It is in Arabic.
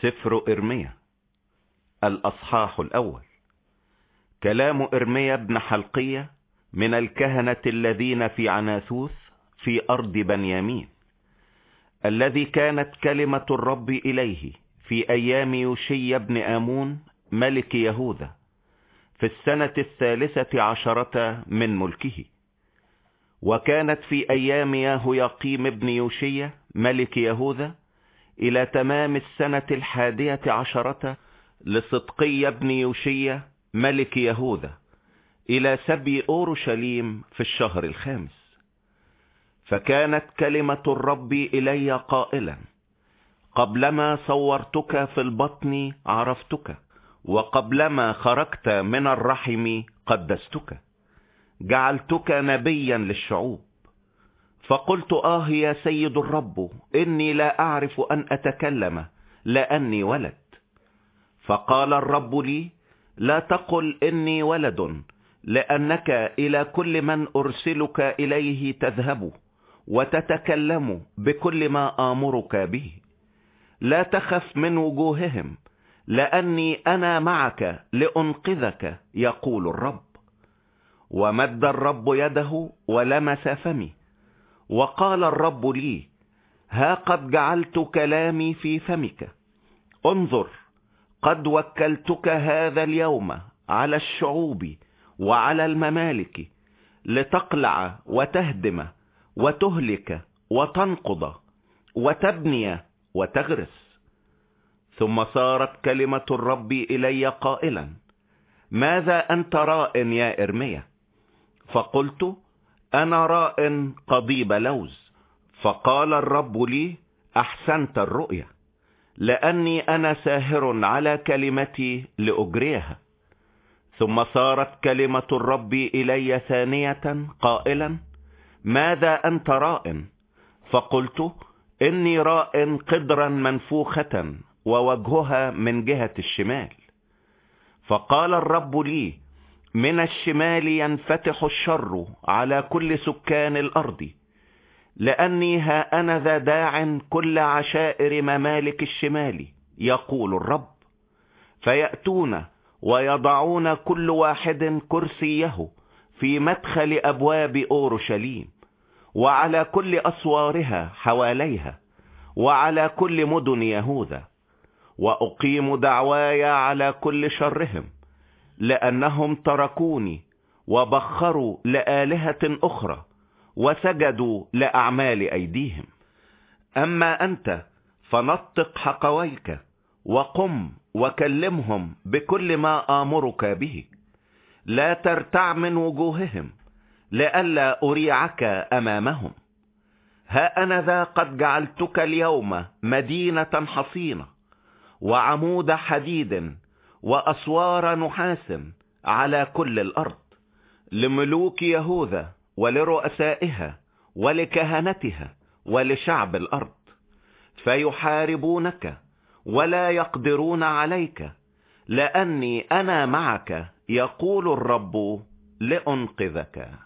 سفر إرميا الأصحاح الأول. كلام إرميا بن حلقية من الكهنة الذين في عناثوث في أرض بنيامين، الذي كانت كلمة الرب إليه في أيام يوشي بن آمون ملك يهوذا في السنة 13 من ملكه، وكانت في أيام يهوياقيم بن يوشي ملك يهوذا إلى تمام السنة 11 لصدقي بن يوشي ملك يهوذا إلى سبي أورشليم في الشهر 5. فكانت كلمة الرب إلي قائلا: قبلما صورتك في البطن عرفتك، وقبلما خرجت من الرحم قدستك، جعلتك نبيا للشعوب. فقلت: يا سيد الرب، إني لا أعرف أن أتكلم لأني ولد. فقال الرب لي: لا تقل إني ولد، لأنك إلى كل من أرسلك إليه تذهب وتتكلم بكل ما آمرك به. لا تخف من وجوههم، لأني أنا معك لأنقذك، يقول الرب. ومد الرب يده ولمس فمي، وقال الرب لي: ها قد جعلت كلامي في فمك. انظر، قد وكلتك هذا اليوم على الشعوب وعلى الممالك، لتقلع وتهدم وتهلك وتنقض وتبني وتغرس. ثم صارت كلمة الرب إلي قائلا: ماذا أنت راء يا إرميا؟ فقلت: أنا راء قضيب لوز. فقال الرب لي: أحسنت الرؤيا، لأني أنا ساهر على كلمتي لأجريها. ثم صارت كلمة الرب إلي ثانية قائلا: ماذا أنت راء؟ فقلت: إني راء قدرا منفوخة ووجهها من جهة الشمال. فقال الرب لي: من الشمال ينفتح الشر على كل سكان الأرض، لأني ها أنا ذا داع كل عشائر ممالك الشمال، يقول الرب. فيأتون ويضعون كل واحد كرسيه في مدخل أبواب أورشليم، وعلى كل أسوارها حواليها، وعلى كل مدن يهوذا. وأقيم دعواي على كل شرهم، لأنهم تركوني وبخروا لآلهة أخرى وسجدوا لأعمال أيديهم. أما أنت فنطق حقويك، وقم وكلمهم بكل ما آمرك به. لا ترتع من وجوههم، لئلا أريعك أمامهم. ها أنا ذا قد جعلتك اليوم مدينة حصينة، وعمود حديد وأسوار نحاس على كل الأرض، لملوك يهوذا ولرؤسائها ولكهنتها ولشعب الأرض. فيحاربونك ولا يقدرون عليك، لأني أنا معك، يقول الرب، لأنقذك.